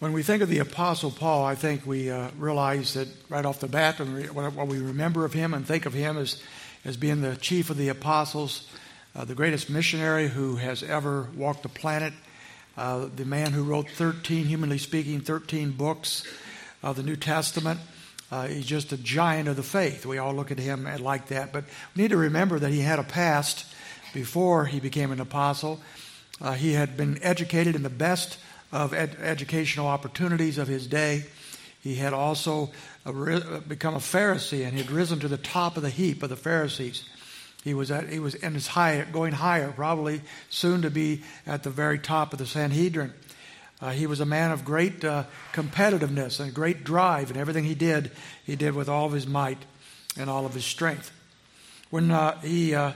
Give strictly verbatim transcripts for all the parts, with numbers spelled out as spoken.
When we think of the Apostle Paul, I think we uh, realize that right off the bat, what we remember of him and think of him as, as being the chief of the apostles, uh, the greatest missionary who has ever walked the planet, uh, the man who wrote thirteen, humanly speaking, thirteen books of the New Testament. Uh, he's just a giant of the faith. We all look at him like that. But we need to remember that he had a past before he became an apostle. Uh, he had been educated in the best of ed- educational opportunities of his day. He had also uh, ri- become a Pharisee, and he had risen to the top of the heap of the Pharisees. He was at, he was in his high, going higher, probably soon to be at the very top of the Sanhedrin. Uh, he was a man of great uh, competitiveness and great drive, and everything he did, he did with all of his might and all of his strength. When uh, he, uh,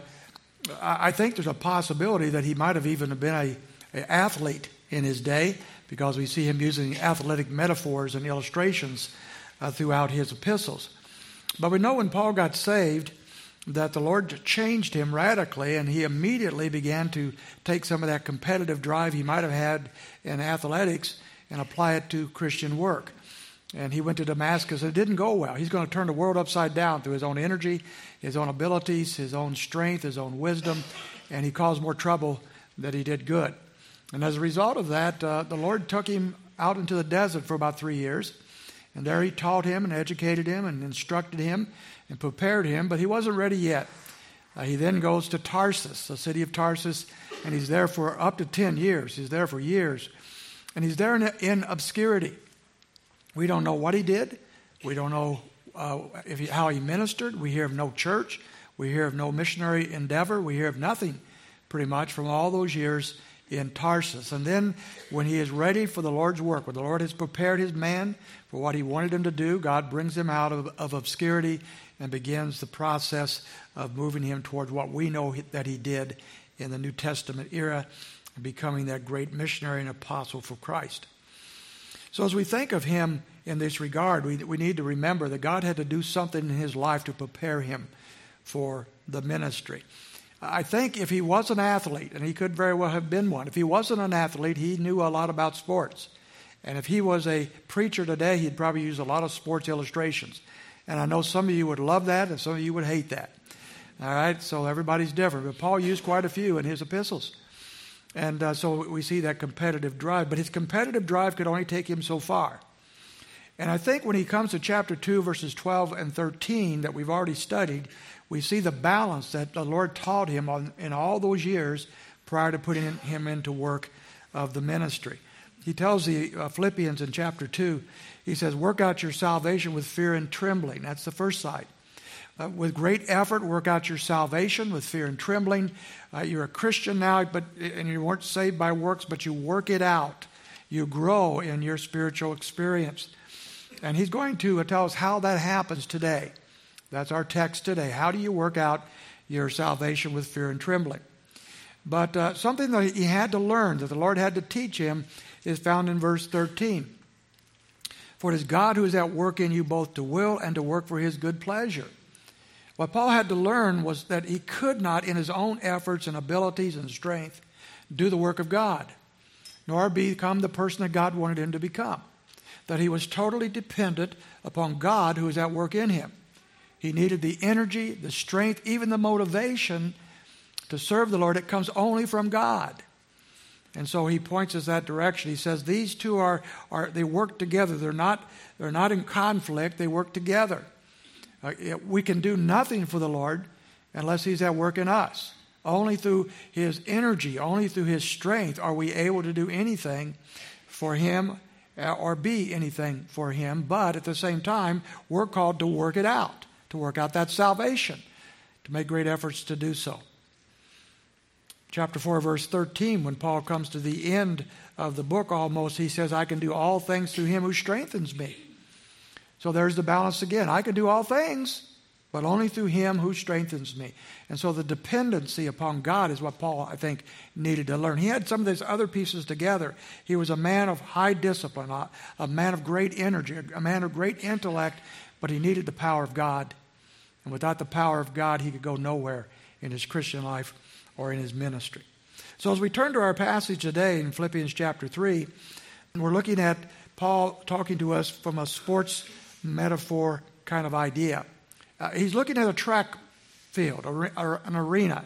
I think there's a possibility that he might have even been a, a athlete in his day, because we see him using athletic metaphors and illustrations uh, throughout his epistles. But we know when Paul got saved that the Lord changed him radically, and he immediately began to take some of that competitive drive he might have had in athletics and apply it to Christian work. And he went to Damascus, and it didn't go well. He's going to turn the world upside down through his own energy, his own abilities, his own strength, his own wisdom, and he caused more trouble than he did good. And as a result of that, uh, the Lord took him out into the desert for about three years. And there he taught him and educated him and instructed him and prepared him, but he wasn't ready yet. Uh, he then goes to Tarsus, the city of Tarsus, and he's there for up to ten years. He's there for years. And he's there in, in obscurity. We don't know what he did. We don't know uh, if he, how he ministered. We hear of no church. We hear of no missionary endeavor. We hear of nothing, pretty much, from all those years in Tarsus. And then when he is ready for the Lord's work, when the Lord has prepared his man for what he wanted him to do, God brings him out of, of obscurity and begins the process of moving him towards what we know that he did in the New Testament era, becoming that great missionary and apostle for Christ. So as we think of him in this regard, we, we need to remember that God had to do something in his life to prepare him for the ministry. I think if he was an athlete, and he could very well have been one, if he wasn't an athlete, he knew a lot about sports. And if he was a preacher today, he'd probably use a lot of sports illustrations. And I know some of you would love that, and some of you would hate that. All right, so everybody's different. But Paul used quite a few in his epistles. And uh, so we see that competitive drive. But his competitive drive could only take him so far. And I think when he comes to chapter two, verses twelve and thirteen that we've already studied, we see the balance that the Lord taught him on, in all those years prior to putting him into work of the ministry. He tells the uh, Philippians in chapter two, he says, work out your salvation with fear and trembling. That's the first side. Uh, with great effort, work out your salvation with fear and trembling. Uh, you're a Christian now, but and you weren't saved by works, but you work it out. You grow in your spiritual experience. And he's going to tell us how that happens today. That's our text today. How do you work out your salvation with fear and trembling? But uh, something that he had to learn, that the Lord had to teach him, is found in verse thirteen. For it is God who is at work in you both to will and to work for his good pleasure. What Paul had to learn was that he could not, in his own efforts and abilities and strength, do the work of God, nor become the person that God wanted him to become. That he was totally dependent upon God who is at work in him. He needed the energy, the strength, even the motivation to serve the Lord. It comes only from God. And so he points us that direction. He says these two are, are they work together. They're not, they're not in conflict. They work together. Uh, we can do nothing for the Lord unless he's at work in us. Only through his energy, only through his strength are we able to do anything for him or be anything for him. But at the same time, we're called to work it out. To work out that salvation, to make great efforts to do so. Chapter four, verse thirteen, when Paul comes to the end of the book almost, he says, I can do all things through him who strengthens me. So there's the balance again. I can do all things, but only through him who strengthens me. And so the dependency upon God is what Paul, I think, needed to learn. He had some of these other pieces together. He was a man of high discipline, a, a man of great energy, a man of great intellect, but he needed the power of God. And without the power of God, he could go nowhere in his Christian life or in his ministry. So as we turn to our passage today in Philippians chapter three, we're looking at Paul talking to us from a sports metaphor kind of idea. Uh, he's looking at a track field, or an arena.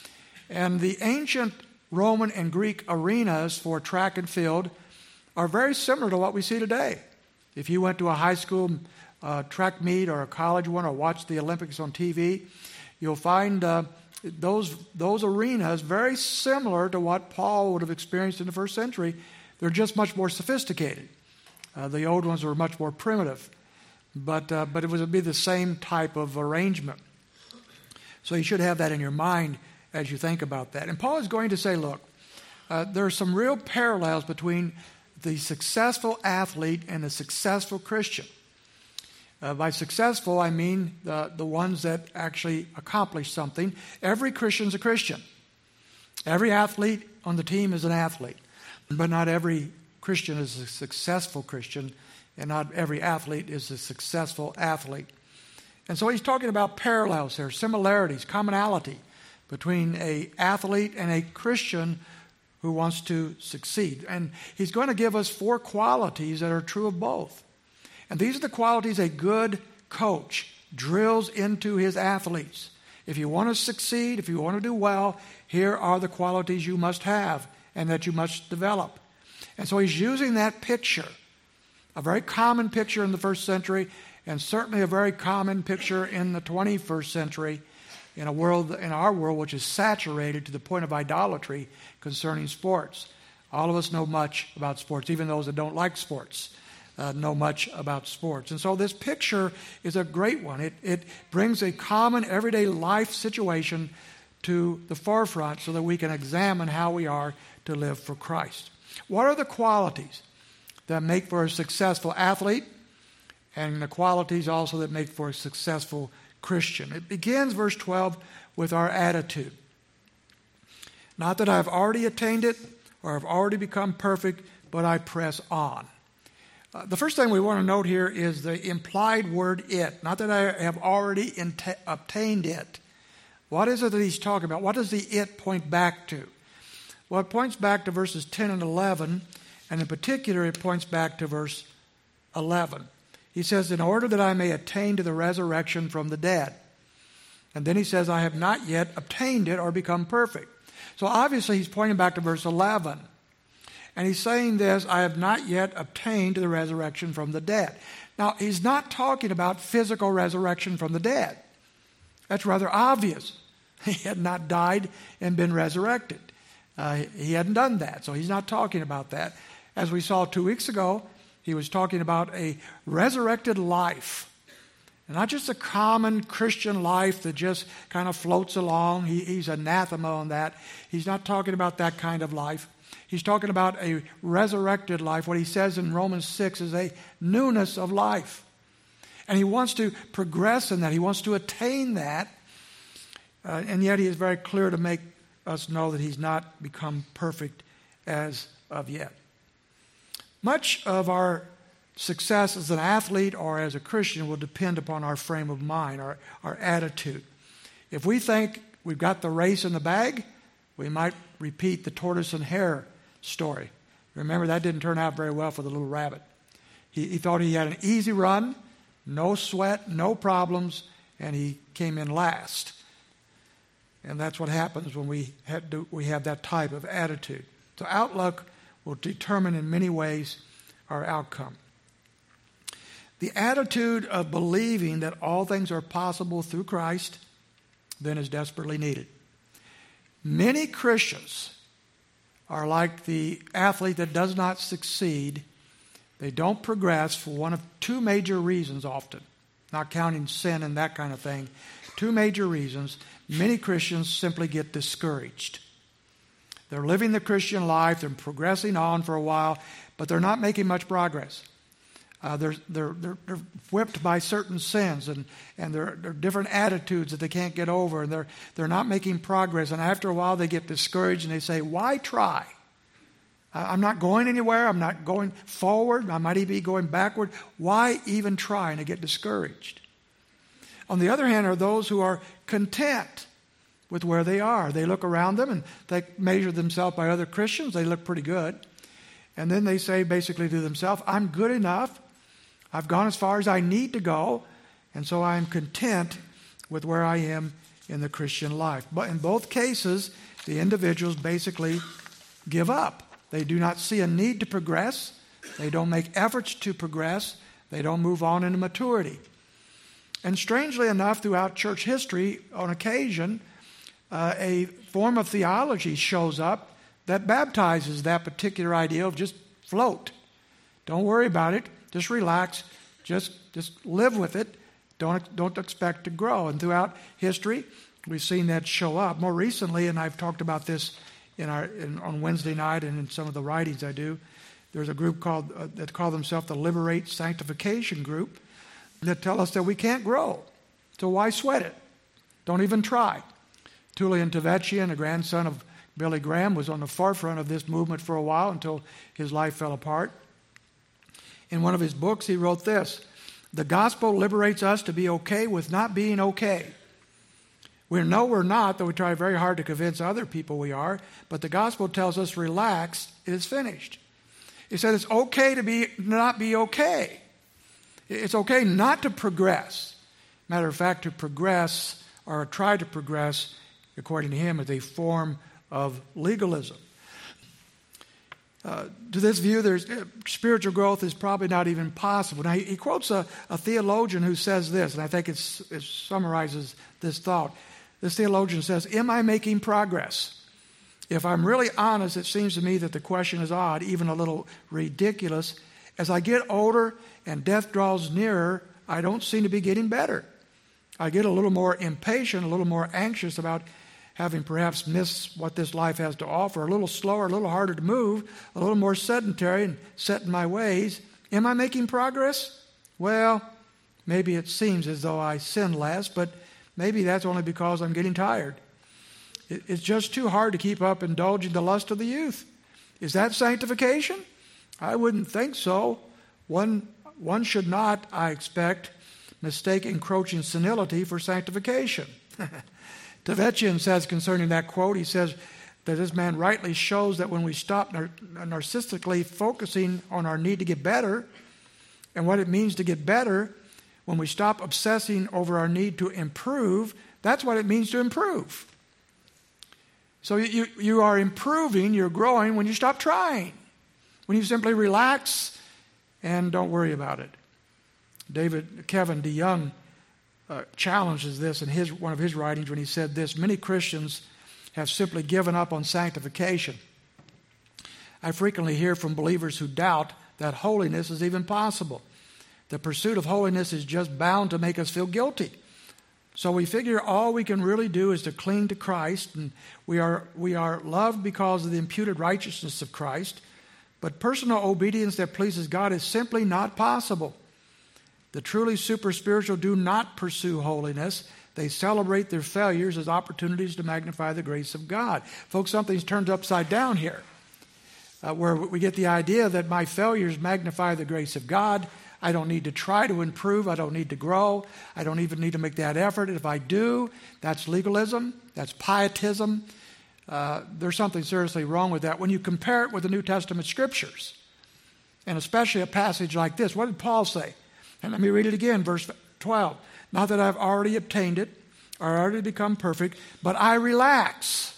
And the ancient Roman and Greek arenas for track and field are very similar to what we see today. If you went to a high school uh, track meet or a college one or watched the Olympics on T V, you'll find uh, those, those arenas very similar to what Paul would have experienced in the first century. They're just much more sophisticated. Uh, the old ones were much more primitive. But, uh, but it would be the same type of arrangement. So you should have that in your mind as you think about that. And Paul is going to say, look, uh, there are some real parallels between the successful athlete and the successful Christian. Uh, by successful, I mean the, the ones that actually accomplish something. Every Christian's a Christian. Every athlete on the team is an athlete. But not every Christian is a successful Christian, and not every athlete is a successful athlete. And so he's talking about parallels here, similarities, commonality between an athlete and a Christian who wants to succeed. And he's going to give us four qualities that are true of both. And these are the qualities a good coach drills into his athletes. If you want to succeed, if you want to do well, here are the qualities you must have and that you must develop. And so he's using that picture, a very common picture in the first century, and certainly a very common picture in the twenty-first century, in a world, in our world, which is saturated to the point of idolatry concerning sports. All of us know much about sports, even those that don't like sports uh, know much about sports. And so this picture is a great one. It, it brings a common everyday life situation to the forefront so that we can examine how we are to live for Christ. What are the qualities that make for a successful athlete, and the qualities also that make for a successful Christian? It begins, verse twelve, with our attitude. Not that I've already attained it or I've already become perfect, but I press on. Uh, the first thing we want to note here is the implied word it. Not that I have already int- obtained it. What is it that he's talking about? What does the it point back to? Well, it points back to verses ten and eleven, and in particular it points back to verse eleven. He says, in order that I may attain to the resurrection from the dead. And then he says, I have not yet obtained it or become perfect. So obviously he's pointing back to verse eleven. And he's saying this, I have not yet obtained to the resurrection from the dead. Now, he's not talking about physical resurrection from the dead. That's rather obvious. He had not died and been resurrected. Uh, he hadn't done that, so he's not talking about that. As we saw two weeks ago, he was talking about a resurrected life. And not just a common Christian life that just kind of floats along. He, he's anathema on that. He's not talking about that kind of life. He's talking about a resurrected life. What he says in Romans six is a newness of life. And he wants to progress in that. He wants to attain that. Uh, and yet he is very clear to make us know that he's not become perfect as of yet. Much of our success as an athlete or as a Christian will depend upon our frame of mind, our, our attitude. If we think we've got the race in the bag, we might repeat the tortoise and hare story. Remember, that didn't turn out very well for the little rabbit. He, he thought he had an easy run, no sweat, no problems, and he came in last. And that's what happens when we have, to, we have that type of attitude. So outlook will determine in many ways our outcome. The attitude of believing that all things are possible through Christ then is desperately needed. Many Christians are like the athlete that does not succeed. They don't progress for one of two major reasons often, not counting sin and that kind of thing. Two major reasons. Many Christians simply get discouraged. They're living the Christian life, they're progressing on for a while, but they're not making much progress. Uh, they're, they're, they're, they're whipped by certain sins, and, and there are different attitudes that they can't get over, and they're, they're not making progress. And after a while, they get discouraged, and they say, why try? I'm not going anywhere. I'm not going forward. I might even be going backward. Why even try? And they get discouraged. On the other hand are those who are content with where they are. They look around them, and they measure themselves by other Christians. They look pretty good. And then they say basically to themselves, I'm good enough. I've gone as far as I need to go. And so I'm content with where I am in the Christian life. But in both cases, the individuals basically give up. They do not see a need to progress. They don't make efforts to progress. They don't move on into maturity. And strangely enough, throughout church history, on occasion, uh, a form of theology shows up that baptizes that particular idea of just float. Don't worry about it. Just relax. Just, just live with it. Don't, don't expect to grow. And throughout history, we've seen that show up. More recently, and I've talked about this in our in, on Wednesday night and in some of the writings I do, there's a group called uh, that call themselves the Liberate Sanctification Group that tell us that we can't grow. So why sweat it? Don't even try. Tullian Tveitian, a grandson of Billy Graham, was on the forefront of this movement for a while until his life fell apart. In one of his books, he wrote this: the gospel liberates us to be okay with not being okay. We know we're not, though we try very hard to convince other people we are, but the gospel tells us, relax, it is finished. He said it's okay to be not be okay. It's okay not to progress. Matter of fact, to progress or try to progress, according to him, is a form of legalism. Uh, to this view, there's uh, spiritual growth is probably not even possible. Now, he, he quotes a, a theologian who says this, and I think it's, it summarizes this thought. This theologian says, am I making progress? If I'm really honest, it seems to me that the question is odd, even a little ridiculous. As I get older and death draws nearer, I don't seem to be getting better. I get a little more impatient, a little more anxious about having perhaps missed what this life has to offer, a little slower, a little harder to move, a little more sedentary and set in my ways. Am I making progress? Well, maybe it seems as though I sin less, but maybe that's only because I'm getting tired. It's just too hard to keep up indulging the lust of the youth. Is that sanctification? I wouldn't think so. One, one should not, I expect, mistake encroaching senility for sanctification. Tveitian says concerning that quote, he says that this man rightly shows that when we stop nar- narcissistically focusing on our need to get better and what it means to get better, when we stop obsessing over our need to improve, that's what it means to improve. So you, you are improving, you're growing when you stop trying, when you simply relax and don't worry about it. David Kevin DeYoung uh, challenges this in his one of his writings when he said this: many Christians have simply given up on sanctification. I frequently hear from believers who doubt that holiness is even possible. The pursuit of holiness is just bound to make us feel guilty. So we figure all we can really do is to cling to Christ, and we are we are loved because of the imputed righteousness of Christ. But personal obedience that pleases God is simply not possible. The truly super spiritual do not pursue holiness. They celebrate their failures as opportunities to magnify the grace of God. Folks, something's turned upside down here, uh, where we get the idea that my failures magnify the grace of God. I don't need to try to improve. I don't need to grow. I don't even need to make that effort. If I do, that's legalism. That's pietism. Uh, there's something seriously wrong with that. When you compare it with the New Testament scriptures, and especially a passage like this, what did Paul say? And let me read it again, verse twelve. Not that I've already obtained it or already become perfect, but I relax.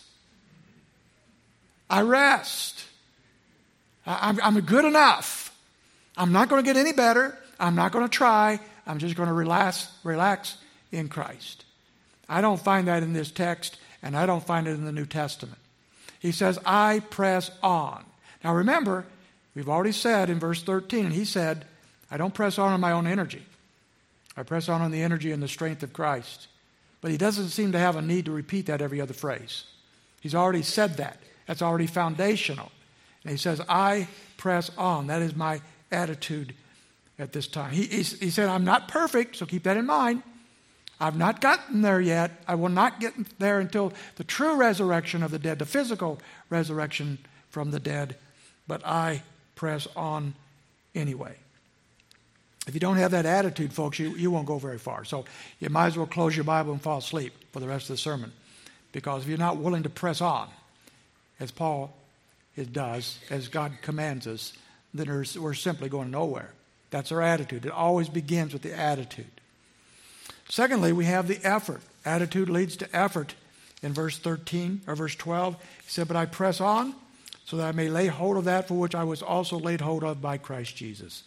I rest. I, I'm, I'm good enough. I'm not going to get any better. I'm not going to try. I'm just going to relax, relax in Christ. I don't find that in this text, and I don't find it in the New Testament. He says, I press on. Now remember, we've already said in verse thirteen, and he said, I don't press on on my own energy. I press on on the energy and the strength of Christ. But he doesn't seem to have a need to repeat that every other phrase. He's already said that. That's already foundational. And he says, I press on. That is my attitude at this time. He, he, he said, I'm not perfect, so keep that in mind. I've not gotten there yet. I will not get there until the true resurrection of the dead, the physical resurrection from the dead. But I press on anyway. If you don't have that attitude, folks, you, you won't go very far. So you might as well close your Bible and fall asleep for the rest of the sermon. Because if you're not willing to press on, as Paul it does, as God commands us, then we're simply going nowhere. That's our attitude. It always begins with the attitude. Secondly, we have the effort. Attitude leads to effort. In verse thirteen or verse twelve, he said, "But I press on so that I may lay hold of that for which I was also laid hold of by Christ Jesus."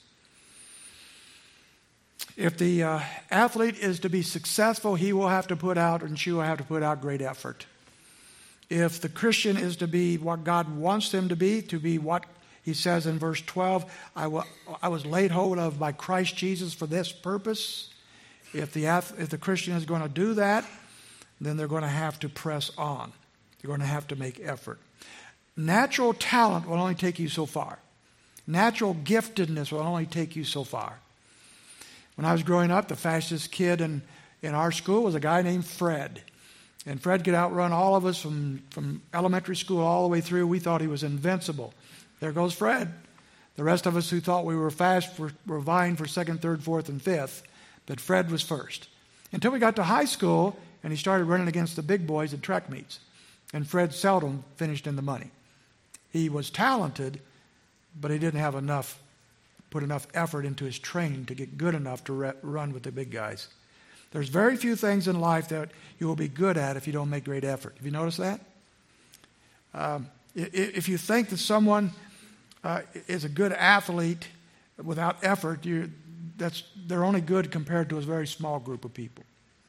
If the uh, athlete is to be successful, he will have to put out, and she will have to put out great effort. If the Christian is to be what God wants them to be, to be what he says in verse twelve, I, w- I was laid hold of by Christ Jesus for this purpose. If the, if the Christian is going to do that, then they're going to have to press on. They're going to have to make effort. Natural talent will only take you so far. Natural giftedness will only take you so far. When I was growing up, the fastest kid in, in our school was a guy named Fred. And Fred could outrun all of us from, from elementary school all the way through. We thought he was invincible. There goes Fred. The rest of us who thought we were fast were, were vying for second, third, fourth, and fifth. But Fred was first. Until we got to high school, and he started running against the big boys at track meets. And Fred seldom finished in the money. He was talented, but he didn't have enough, put enough effort into his training to get good enough to re- run with the big guys. There's very few things in life that you will be good at if you don't make great effort. Have you noticed that? Um, if you think that someone uh, is a good athlete without effort, you, that's, they're only good compared to a very small group of people.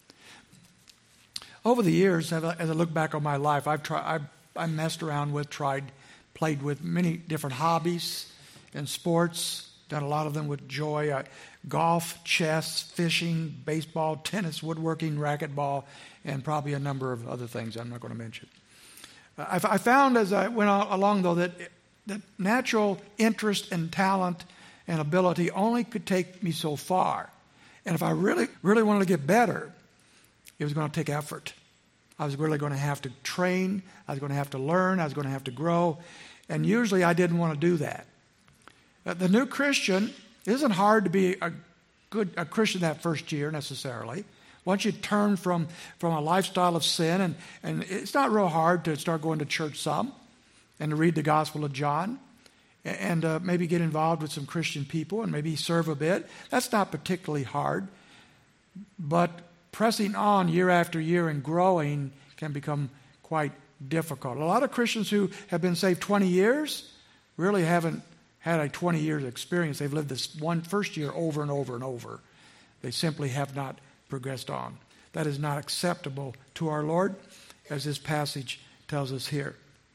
Over the years, as I, as I look back on my life, I've tried, I've, I messed around with, tried, played with many different hobbies and sports, done a lot of them with joy. I, golf, chess, fishing, baseball, tennis, woodworking, racquetball, and probably a number of other things I'm not going to mention. Uh, I, I found as I went along, though, that, that natural interest and talent and ability only could take me so far. And if I really, really wanted to get better, it was going to take effort. I was really going to have to train. I was going to have to learn. I was going to have to grow. And usually I didn't want to do that. Uh, the new Christian, it isn't hard to be a good a Christian that first year necessarily. Once you turn from, from a lifestyle of sin, and, and it's not real hard to start going to church some and to read the Gospel of John and uh, maybe get involved with some Christian people and maybe serve a bit. That's not particularly hard. But pressing on year after year and growing can become quite difficult. A lot of Christians who have been saved twenty years really haven't had a twenty years experience. They've lived this one first year over and over and over. They simply have not progressed on. That is not acceptable to our Lord, as this passage tells us here.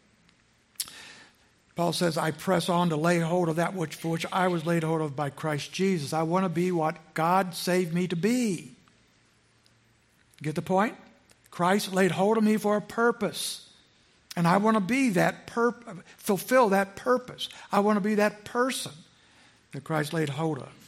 Paul says, I press on to lay hold of that which for which I was laid hold of by Christ Jesus. I want to be what God saved me to be. Get the point? Christ laid hold of me for a purpose. And I want to be that, pur- fulfill that purpose. I want to be that person that Christ laid hold of.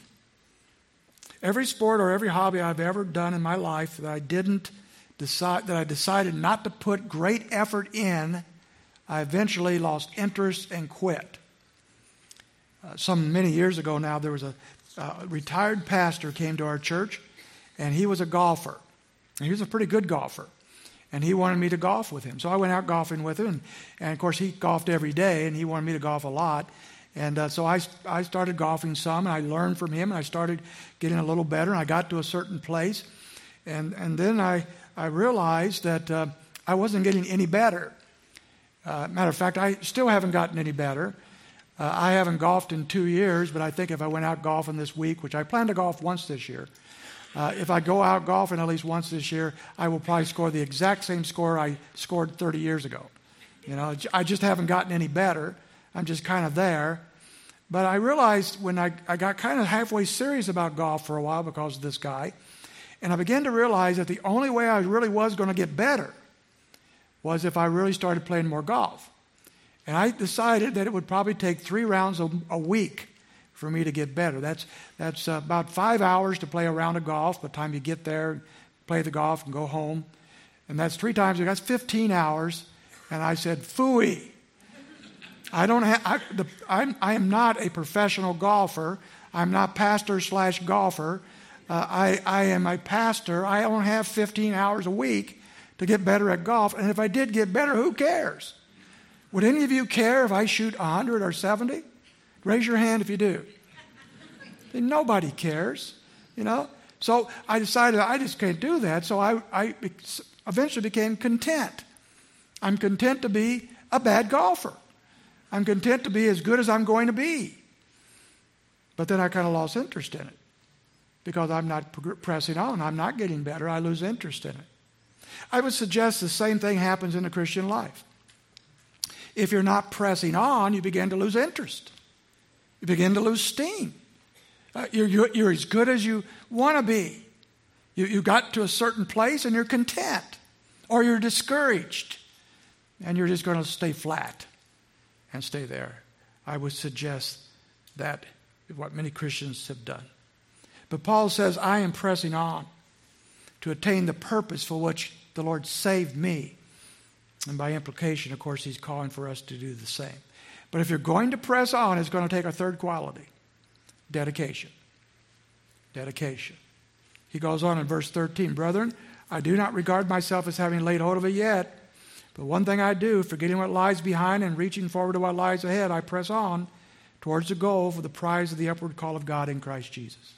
Every sport or every hobby I've ever done in my life that I didn't decide, that I decided not to put great effort in, I eventually lost interest and quit. Uh, some many years ago now, there was a uh, retired pastor came to our church, and he was a golfer. And he was a pretty good golfer. And he wanted me to golf with him. So I went out golfing with him. And, and of course, he golfed every day, and he wanted me to golf a lot. And uh, so I, I started golfing some, and I learned from him, and I started getting a little better. And I got to a certain place. And, and then I, I realized that uh, I wasn't getting any better. Uh, matter of fact, I still haven't gotten any better. Uh, I haven't golfed in two years, but I think if I went out golfing this week, which I plan to golf once this year, Uh, if I go out golfing at least once this year, I will probably score the exact same score I scored thirty years ago. You know, I just haven't gotten any better. I'm just kind of there. But I realized when I, I got kind of halfway serious about golf for a while because of this guy, and I began to realize that the only way I really was going to get better was if I really started playing more golf. And I decided that it would probably take three rounds a, a week for me to get better. That's that's uh, about five hours to play a round of golf by the time you get there, play the golf, and go home. And that's three times. That's fifteen hours. And I said, phooey. I don't have. I, the, I'm, I am not a professional golfer. I'm not pastor slash golfer. Uh, I I am a pastor. I don't have fifteen hours a week to get better at golf. And if I did get better, who cares? Would any of you care if I shoot one hundred or seventy? Raise your hand if you do. Nobody cares, you know. So I decided I just can't do that. So I, I eventually became content. I'm content to be a bad golfer. I'm content to be as good as I'm going to be. But then I kind of lost interest in it because I'm not pressing on. I'm not getting better. I lose interest in it. I would suggest the same thing happens in the Christian life. If you're not pressing on, you begin to lose interest. You begin to lose steam. Uh, you're, you're, you're as good as you want to be. You, you got to a certain place and you're content. Or you're discouraged. And you're just going to stay flat and stay there. I would suggest that is what many Christians have done. But Paul says, I am pressing on to attain the purpose for which the Lord saved me. And by implication, of course, he's calling for us to do the same. But if you're going to press on, it's going to take a third quality. Dedication. Dedication. He goes on in verse thirteen, Brethren, I do not regard myself as having laid hold of it yet, but one thing I do, forgetting what lies behind and reaching forward to what lies ahead, I press on towards the goal for the prize of the upward call of God in Christ Jesus.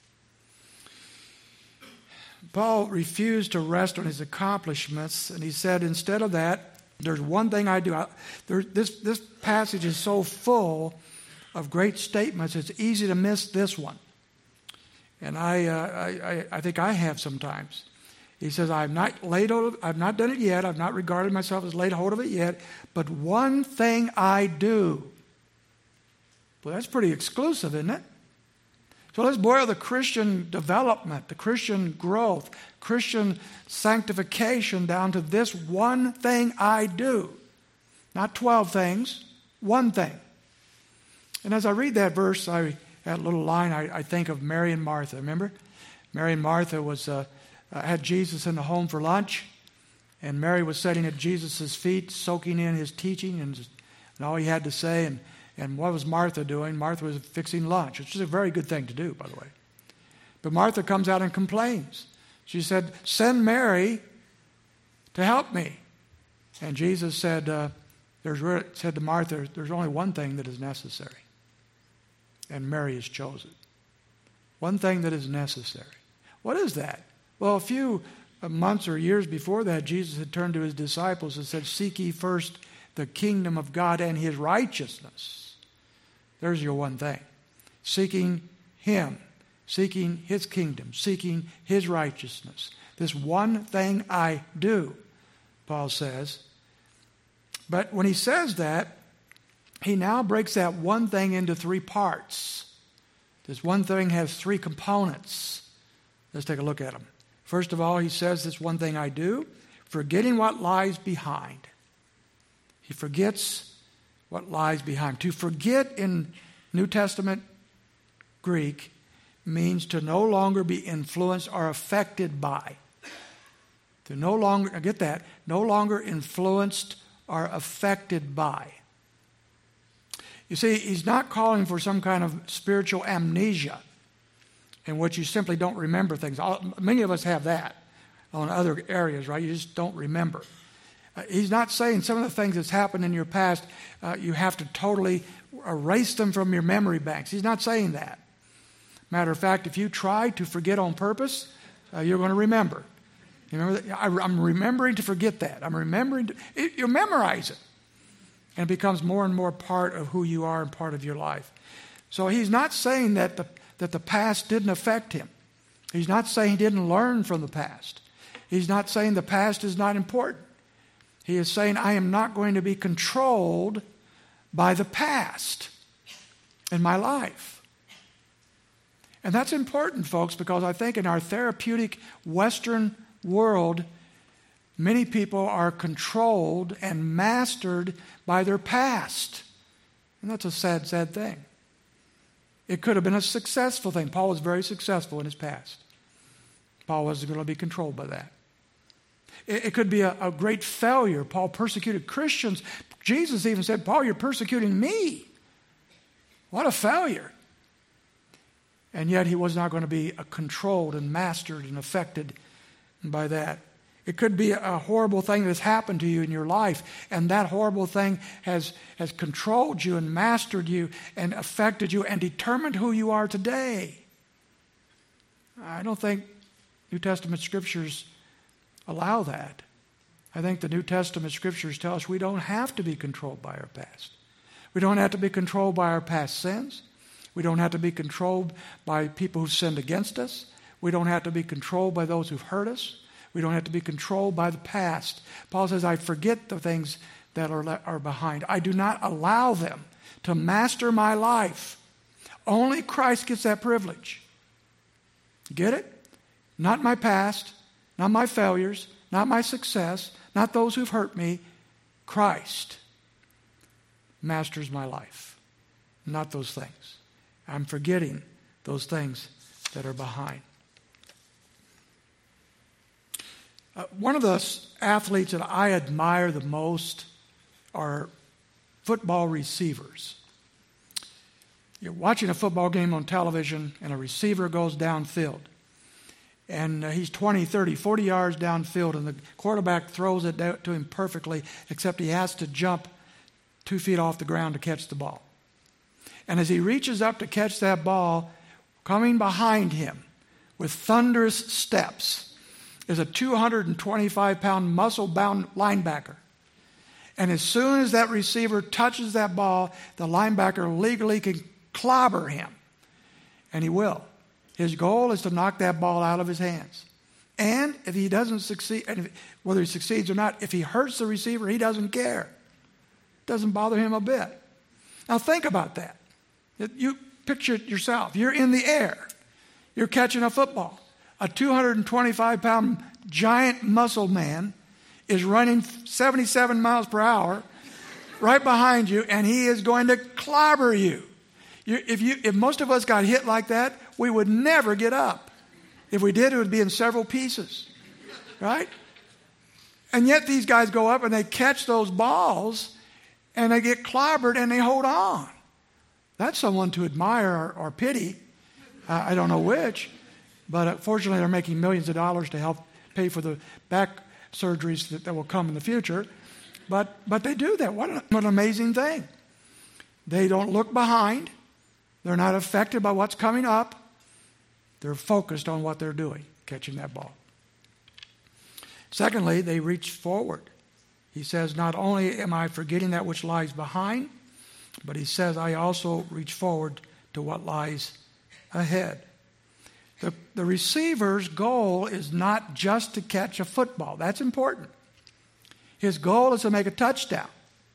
Paul refused to rest on his accomplishments, and he said, instead of that, there's one thing I do. I, there, this, this passage is so full of great statements, it's easy to miss this one. And I, uh, I, I think I have sometimes. He says, I've not laid hold of, I've not done it yet. I've not regarded myself as laid hold of it yet. But one thing I do. Well, that's pretty exclusive, isn't it? So let's boil the Christian development, the Christian growth, Christian sanctification down to this one thing I do. Not twelve things, one thing. And as I read that verse, I, that little line, I, I think of Mary and Martha. Remember? Mary and Martha was uh, uh, had Jesus in the home for lunch, and Mary was sitting at Jesus' feet, soaking in his teaching and, and all he had to say. And And what was Martha doing? Martha was fixing lunch, which is a very good thing to do, by the way. But Martha comes out and complains. She said, send Mary to help me. And Jesus said, uh, there's, said to Martha, there's only one thing that is necessary. And Mary is chosen. One thing that is necessary. What is that? Well, a few months or years before that, Jesus had turned to his disciples and said, seek ye first the kingdom of God and his righteousness. There's your one thing. Seeking him. Seeking his kingdom. Seeking his righteousness. This one thing I do, Paul says. But when he says that, he now breaks that one thing into three parts. This one thing has three components. Let's take a look at them. First of all, he says this one thing I do, forgetting what lies behind. He forgets what lies behind. To forget in New Testament Greek means to no longer be influenced or affected by. To no longer, get that, no longer influenced or affected by. You see, he's not calling for some kind of spiritual amnesia in which you simply don't remember things. Many of us have that on other areas, right? You just don't remember. Uh, he's not saying some of the things that's happened in your past, uh, you have to totally erase them from your memory banks. He's not saying that. Matter of fact, if you try to forget on purpose, uh, you're going to remember. You remember that? I, I'm remembering to forget that. I'm remembering to, it, you memorize it. And it becomes more and more part of who you are and part of your life. So he's not saying that the, that the past didn't affect him. He's not saying he didn't learn from the past. He's not saying the past is not important. He is saying, I am not going to be controlled by the past in my life. And that's important, folks, because I think in our therapeutic Western world, many people are controlled and mastered by their past. And that's a sad, sad thing. It could have been a successful thing. Paul was very successful in his past. Paul wasn't going to be controlled by that. It could be a, a great failure. Paul persecuted Christians. Jesus even said, Paul, you're persecuting me. What a failure. And yet he was not going to be controlled and mastered and affected by that. It could be a horrible thing that's happened to you in your life, and that horrible thing has, has controlled you and mastered you and affected you and determined who you are today. I don't think New Testament scriptures allow that. I think the New Testament scriptures tell us we don't have to be controlled by our past. We don't have to be controlled by our past sins. We don't have to be controlled by people who sinned against us. We don't have to be controlled by those who've hurt us. We don't have to be controlled by the past. Paul says, I forget the things that are, are behind. I do not allow them to master my life. Only Christ gets that privilege. Get it? Not my past, not my failures, not my success, not those who've hurt me. Christ masters my life, not those things. I'm forgetting those things that are behind. Uh, one of the athletes that I admire the most are football receivers. You're watching a football game on television and a receiver goes downfield. And uh, he's twenty, thirty, forty yards downfield and the quarterback throws it to him perfectly, except he has to jump two feet off the ground to catch the ball. And as he reaches up to catch that ball, coming behind him with thunderous steps is a two hundred twenty-five pound muscle-bound linebacker. And as soon as that receiver touches that ball, the linebacker legally can clobber him. And he will. His goal is to knock that ball out of his hands. And if he doesn't succeed, and if, whether he succeeds or not, if he hurts the receiver, he doesn't care. It doesn't bother him a bit. Now think about that. You picture it yourself. You're in the air. You're catching a football. A two hundred twenty-five pound giant muscle man is running seventy-seven miles per hour right behind you, and he is going to clobber you. you, if, you if most of us got hit like that, we would never get up. If we did, it would be in several pieces, right? And yet these guys go up and they catch those balls, and they get clobbered, and they hold on. That's someone to admire or, or pity. Uh, I don't know which. But fortunately, they're making millions of dollars to help pay for the back surgeries that, that will come in the future. But but they do that. What an, what an amazing thing. They don't look behind. They're not affected by what's coming up. They're focused on what they're doing, catching that ball. Secondly, they reach forward. He says, not only am I forgetting that which lies behind, but he says, I also reach forward to what lies ahead. The, the receiver's goal is not just to catch a football. That's important. His goal is to make a touchdown.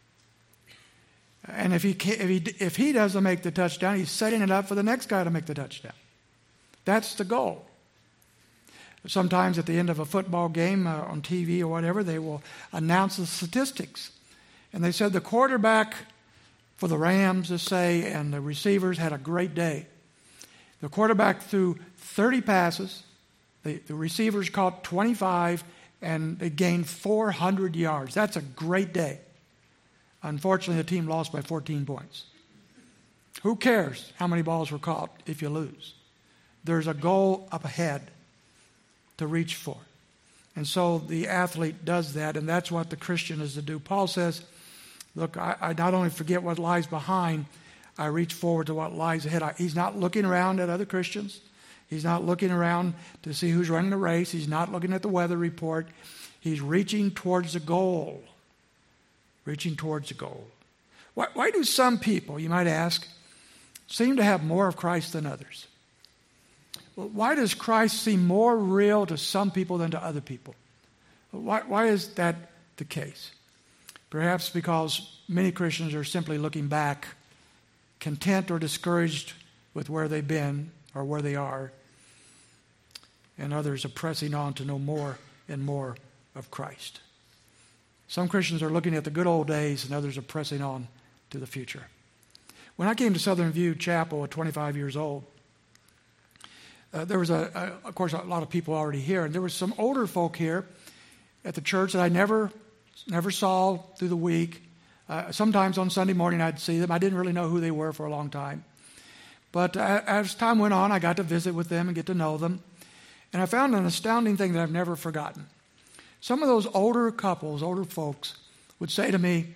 And if he, if he, if he doesn't make the touchdown, he's setting it up for the next guy to make the touchdown. That's the goal. Sometimes at the end of a football game uh, on T V or whatever, they will announce the statistics. And they said the quarterback for the Rams, to say, and the receivers had a great day. The quarterback threw thirty passes. The, the receivers caught twenty-five, and they gained four hundred yards. That's a great day. Unfortunately, the team lost by fourteen points. Who cares how many balls were caught if you lose? There's a goal up ahead to reach for. And so the athlete does that, and that's what the Christian is to do. Paul says, look, I, I not only forget what lies behind, I reach forward to what lies ahead. I, he's not looking around at other Christians. He's not looking around to see who's running the race. He's not looking at the weather report. He's reaching towards the goal. Reaching towards the goal. Why, why do some people, you might ask, seem to have more of Christ than others? Well, why does Christ seem more real to some people than to other people? Why, why is that the case? Perhaps because many Christians are simply looking back, content or discouraged with where they've been or where they are, and others are pressing on to know more and more of Christ. Some Christians are looking at the good old days, and others are pressing on to the future. When I came to Southern View Chapel at twenty-five years old, uh, there was, a, a, of course, a lot of people already here, and there were some older folk here at the church that I never, never saw through the week. Uh, sometimes on Sunday morning I'd see them. I didn't really know who they were for a long time. But uh, as time went on, I got to visit with them and get to know them. And I found an astounding thing that I've never forgotten. Some of those older couples, older folks, would say to me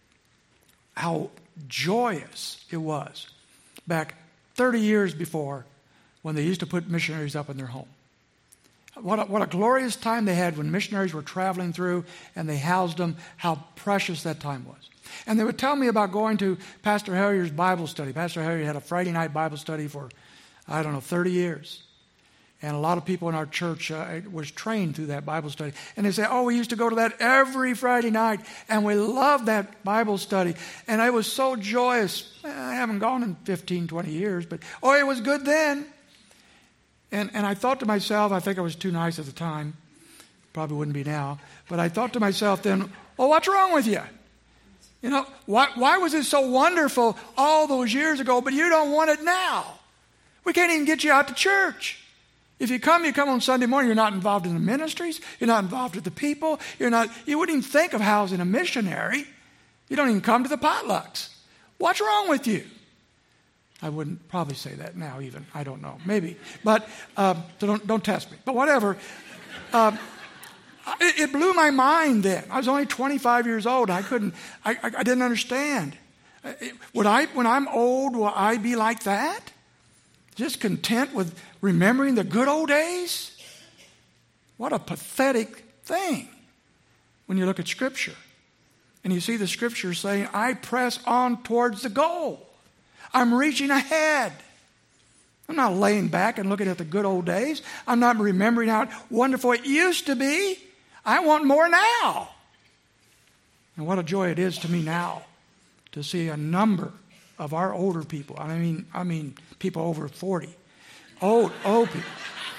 how joyous it was back thirty years before when they used to put missionaries up in their home. What a, what a glorious time they had when missionaries were traveling through and they housed them, how precious that time was. And they would tell me about going to Pastor Harrier's Bible study. Pastor Harrier had a Friday night Bible study for, I don't know, thirty years. And a lot of people in our church uh, was trained through that Bible study. And they say, oh, we used to go to that every Friday night, and we loved that Bible study. And it was so joyous. I haven't gone in fifteen, twenty years, but, oh, it was good then. And and I thought to myself, I think I was too nice at the time. Probably wouldn't be now. But I thought to myself then, oh, what's wrong with you? You know, why, why was it so wonderful all those years ago, but you don't want it now? We can't even get you out to church. If you come, you come on Sunday morning, you're not involved in the ministries, you're not involved with the people, you're not, you wouldn't even think of housing a missionary. You don't even come to the potlucks. What's wrong with you? I wouldn't probably say that now even. I don't know. Maybe. But um, so don't, don't test me. But whatever. Um, it, it blew my mind then. I was only twenty-five years old. I couldn't, I, I, I didn't understand. It, would I, when I'm old, will I be like that? Just content with remembering the good old days? What a pathetic thing when you look at Scripture. And you see the Scripture saying, I press on towards the goal. I'm reaching ahead. I'm not laying back and looking at the good old days. I'm not remembering how wonderful it used to be. I want more now. And what a joy it is to me now to see a number of our older people. I mean, I mean people over forty. Old, old people.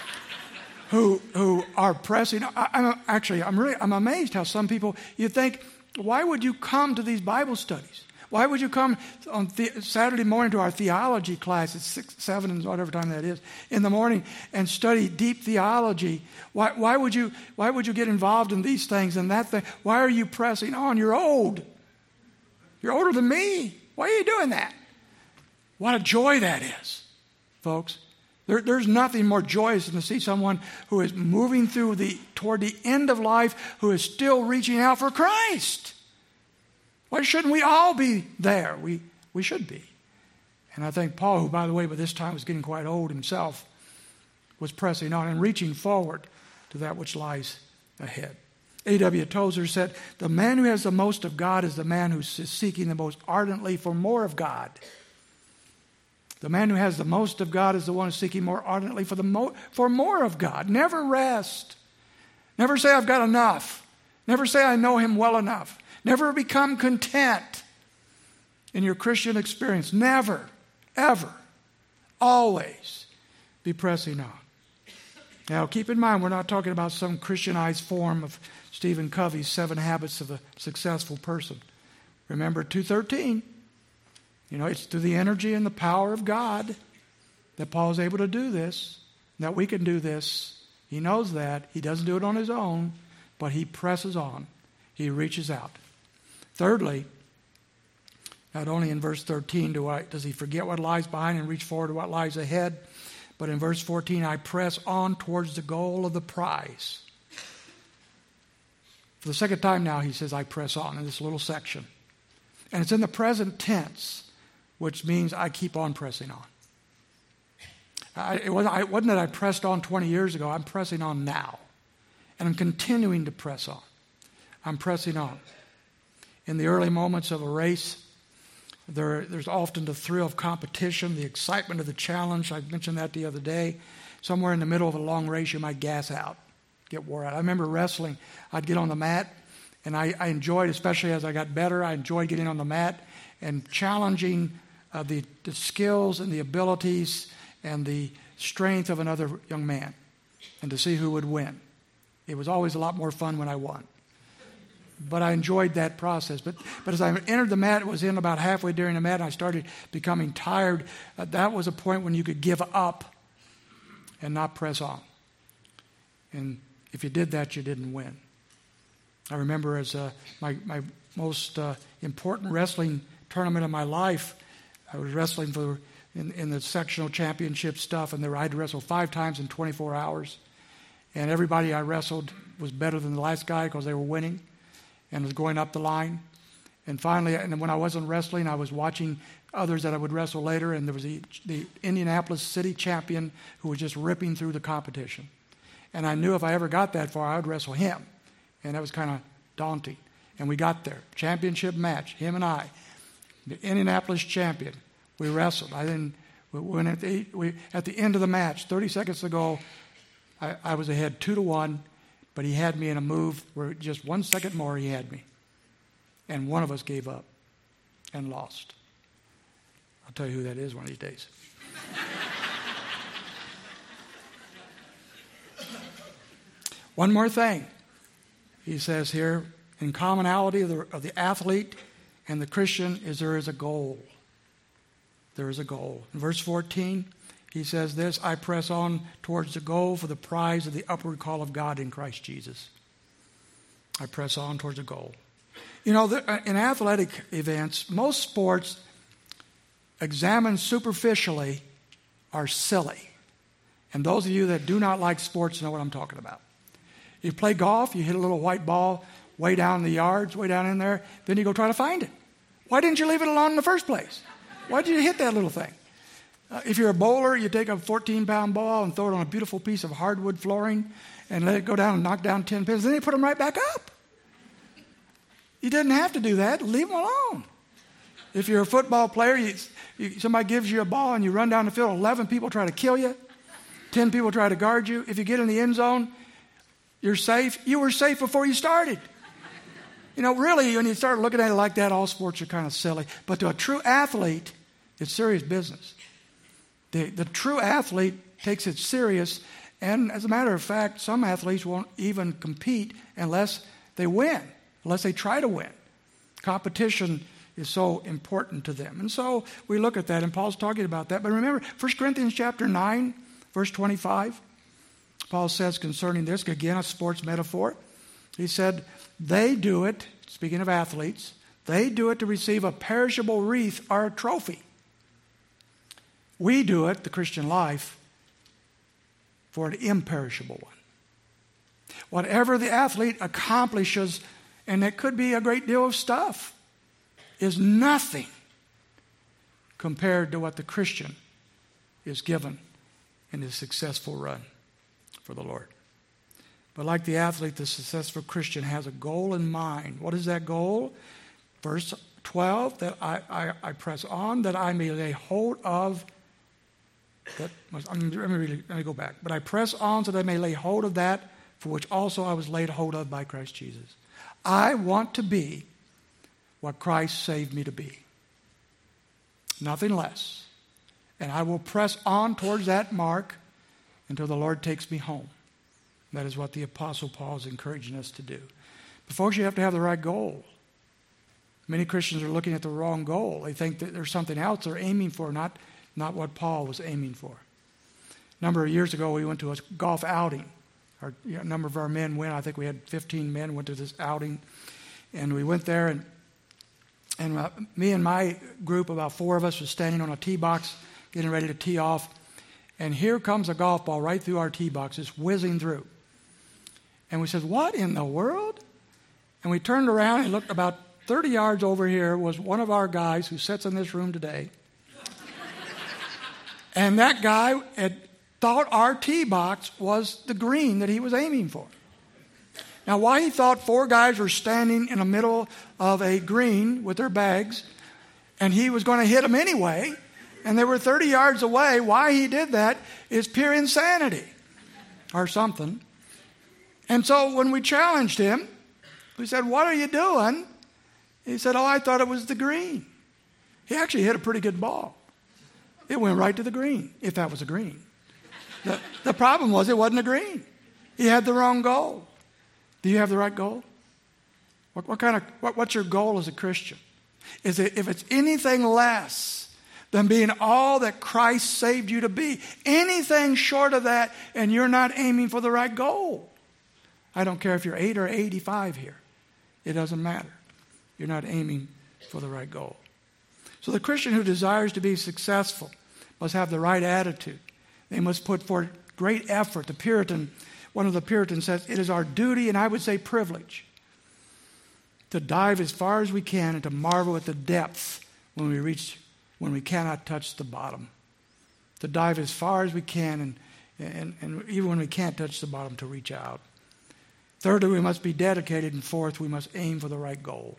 Who who are pressing. I, I'm actually I'm really I'm amazed how some people, you think, why would you come to these Bible studies? Why would you come on the, Saturday morning to our theology class at six, seven, and whatever time that is in the morning and study deep theology? Why, why would you? Why would you get involved in these things and that thing? Why are you pressing on? You're old. You're older than me. Why are you doing that? What a joy that is, folks. There, there's nothing more joyous than to see someone who is moving through the toward the end of life who is still reaching out for Christ. Why shouldn't we all be there? We we should be. And I think Paul, who, by the way, by this time was getting quite old himself, was pressing on and reaching forward to that which lies ahead. A W Tozer said, the man who has the most of God is the man who is seeking the most ardently for more of God. The man who has the most of God is the one who's seeking more ardently for, the mo- for more of God. Never rest. Never say, I've got enough. Never say, I know him well enough. Never become content in your Christian experience. Never, ever, always be pressing on. Now, keep in mind, we're not talking about some Christianized form of Stephen Covey's Seven Habits of a Successful Person. Remember two thirteen. You know, it's through the energy and the power of God that Paul is able to do this, that we can do this. He knows that. He doesn't do it on his own, but he presses on. He reaches out. Thirdly, not only in verse thirteen do I, does he forget what lies behind and reach forward to what lies ahead, but in verse fourteen, I press on towards the goal of the prize. For the second time now, he says, I press on in this little section. And it's in the present tense, which means I keep on pressing on. I, it, wasn't, it wasn't that I pressed on twenty years ago. I'm pressing on now. And I'm continuing to press on. I'm pressing on. In the early moments of a race, there, there's often the thrill of competition, the excitement of the challenge. I mentioned that the other day. Somewhere in the middle of a long race, you might gas out, get wore out. I remember wrestling. I'd get on the mat, and I, I enjoyed, especially as I got better, I enjoyed getting on the mat and challenging uh, the, the skills and the abilities and the strength of another young man and to see who would win. It was always a lot more fun when I won. But I enjoyed that process. But but as I entered the mat, it was in about halfway during the mat, and I started becoming tired. Uh, that was a point when you could give up and not press on. And if you did that, you didn't win. I remember as uh, my, my most uh, important wrestling tournament of my life, I was wrestling for in, in the sectional championship stuff, and there I had to wrestle five times in twenty-four hours. and everybody I wrestled was better than the last guy because they were winning and was going up the line. And finally, and when I wasn't wrestling, I was watching others that I would wrestle later, and there was the, the Indianapolis city champion who was just ripping through the competition. And I knew if I ever got that far, I would wrestle him. And that was kind of daunting. And we got there. Championship match, him and I. The Indianapolis champion. We wrestled. I then we went at the, we, at the end of the match, thirty seconds to go, I, I was ahead two to one, but he had me in a move where just one second more he had me. And one of us gave up and lost. I'll tell you who that is one of these days. One more thing. He says here, in commonality of the, of the athlete and the Christian is there is a goal. There is a goal. In verse fourteen, he says this, I press on towards the goal for the prize of the upward call of God in Christ Jesus. I press on towards the goal. You know, in athletic events, most sports examined superficially are silly. And those of you that do not like sports know what I'm talking about. You play golf, you hit a little white ball way down the yards, way down in there, then you go try to find it. Why didn't you leave it alone in the first place? Why did you hit that little thing? Uh, if you're a bowler, you take a fourteen-pound ball and throw it on a beautiful piece of hardwood flooring and let it go down and knock down ten pins, then you put them right back up. You didn't have to do that. Leave them alone. If you're a football player, you, you, somebody gives you a ball and you run down the field, eleven people try to kill you, ten people try to guard you. If you get in the end zone, you're safe. You were safe before you started. You know, really, when you start looking at it like that, all sports are kind of silly. But to a true athlete, it's serious business. The, the true athlete takes it serious. And as a matter of fact, some athletes won't even compete unless they win, unless they try to win. Competition is so important to them. And so we look at that, and Paul's talking about that. But remember, First Corinthians chapter nine, verse twenty-five, Paul says concerning this, again, a sports metaphor. He said, they do it, speaking of athletes, they do it to receive a perishable wreath or a trophy. We do it, the Christian life, for an imperishable one. Whatever the athlete accomplishes, and it could be a great deal of stuff, is nothing compared to what the Christian is given in his successful run for the Lord. But like the athlete, the successful Christian has a goal in mind. What is that goal? Verse twelve, that I, I, I press on that I may lay hold of, that, let, me, let, me, let me go back. But I press on so that I may lay hold of that for which also I was laid hold of by Christ Jesus. I want to be what Christ saved me to be. Nothing less. And I will press on towards that mark until the Lord takes me home. That is what the Apostle Paul is encouraging us to do. But folks, you have to have the right goal. Many Christians are looking at the wrong goal. They think that there's something else they're aiming for, not, not what Paul was aiming for. A number of years ago, we went to a golf outing. Our, you know, a number of our men went. I think we had fifteen men went to this outing. And we went there, and, and uh, me and my group, about four of us, was standing on a tee box, getting ready to tee off. And here comes a golf ball right through our tee box, just whizzing through. And we said, what in the world? And we turned around and looked about thirty yards over here was one of our guys who sits in this room today. And that guy had thought our tee box was the green that he was aiming for. Now, why he thought four guys were standing in the middle of a green with their bags, and he was going to hit them anyway, and they were thirty yards away, why he did that is pure insanity or something. And so when we challenged him, we said, what are you doing? He said, oh, I thought it was the green. He actually hit a pretty good ball. It went right to the green, if that was a green. The, the problem was it wasn't a green. He had the wrong goal. Do you have the right goal? What, what kind of what, what's your goal as a Christian? Is it if it's anything less than being all that Christ saved you to be, anything short of that, and you're not aiming for the right goal? I don't care if you're eight or eighty-five here. It doesn't matter. You're not aiming for the right goal. So the Christian who desires to be successful must have the right attitude. They must put forth great effort. The Puritan one of the Puritans says, it is our duty, and I would say privilege, to dive as far as we can and to marvel at the depth when we reach, when we cannot touch the bottom. To dive as far as we can, and, and, and even when we can't touch the bottom, to reach out. Thirdly, we must be dedicated, and fourth, we must aim for the right goal.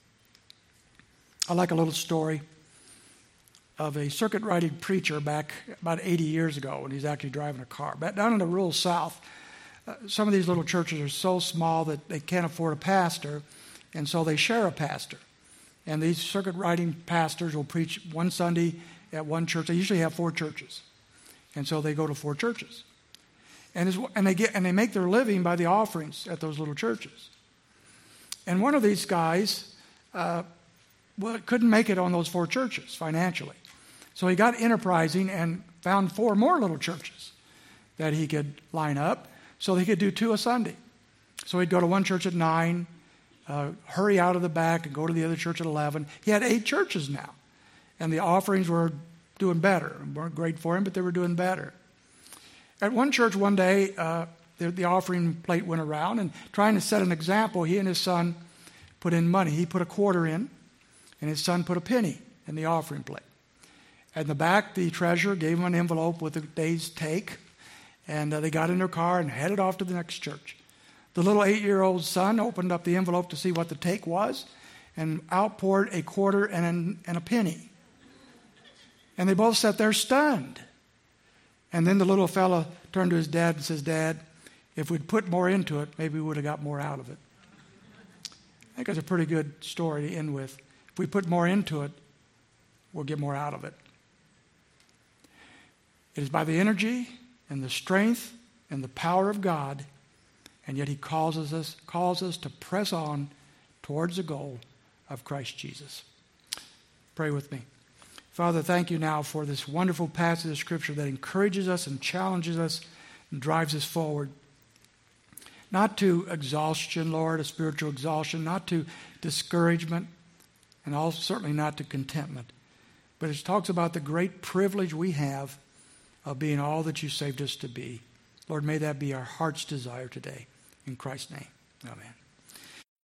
I like a little story of a circuit-riding preacher back about eighty years ago when he's actually driving a car. Back down in the rural South, uh, some of these little churches are so small that they can't afford a pastor, and so they share a pastor. And these circuit-riding pastors will preach one Sunday at one church. They usually have four churches, and so they go to four churches. And, and, they get, and they make their living by the offerings at those little churches. And one of these guys uh, well, couldn't make it on those four churches financially. So he got enterprising and found four more little churches that he could line up so he could do two a Sunday. So he'd go to one church at nine, uh, hurry out of the back and go to the other church at eleven. He had eight churches now. And the offerings were doing better. They weren't great for him, but they were doing better. At one church one day, uh, the, the offering plate went around, and trying to set an example, he and his son put in money. He put a quarter in, and his son put a penny in the offering plate. At the back, the treasurer gave him an envelope with the day's take, and uh, they got in their car and headed off to the next church. The little eight-year-old son opened up the envelope to see what the take was, and outpoured a quarter and, an, and a penny. And they both sat there stunned. And then the little fella turned to his dad and says, Dad, if we'd put more into it, maybe we would have got more out of it. I think that's a pretty good story to end with. If we put more into it, we'll get more out of it. It is by the energy and the strength and the power of God, and yet he calls us, calls us to press on towards the goal of Christ Jesus. Pray with me. Father, thank you now for this wonderful passage of Scripture that encourages us and challenges us and drives us forward. Not to exhaustion, Lord, a spiritual exhaustion, not to discouragement, and also certainly not to contentment. But it talks about the great privilege we have of being all that you saved us to be. Lord, may that be our heart's desire today. In Christ's name, amen.